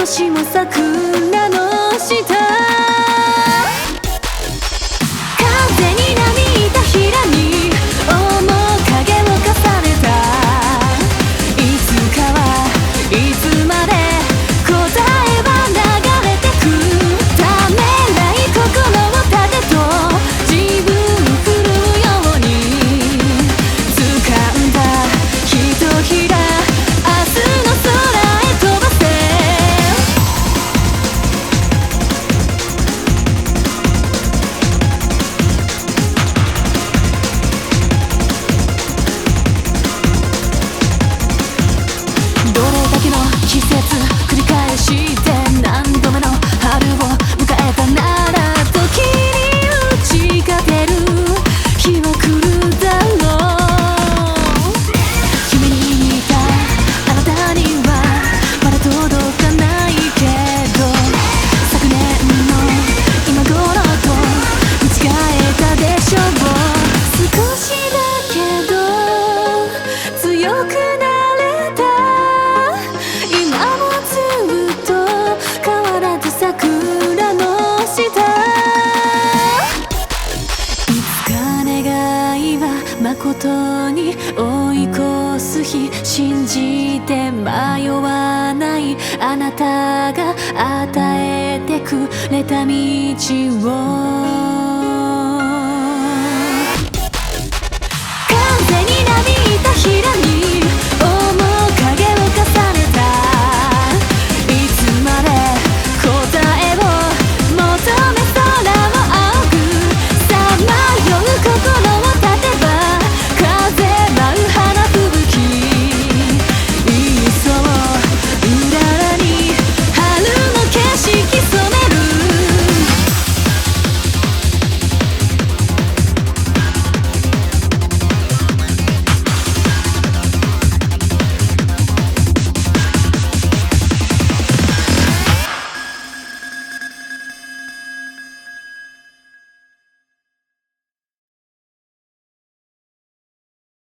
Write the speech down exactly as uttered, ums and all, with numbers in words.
年も桜の下、風に波打ったひらに面影を重ねた。いつかはいつまで答えは流れてく。ためない心を盾と自分を振るうように掴んだひとひら、明日の空へ飛ばせ。どれだけの季節繰り返して何度目の春を迎えたなら、時に打ち勝てる日は来るだろう。夢に見たあなたにはまだ届かないけど、昨年の今頃と見違えたでしょう。少しだけど強くなれた。今もずっと変わらず桜の下、いつか願いは誠に追い越す日、信じて迷わないあなたが与えてくれた道を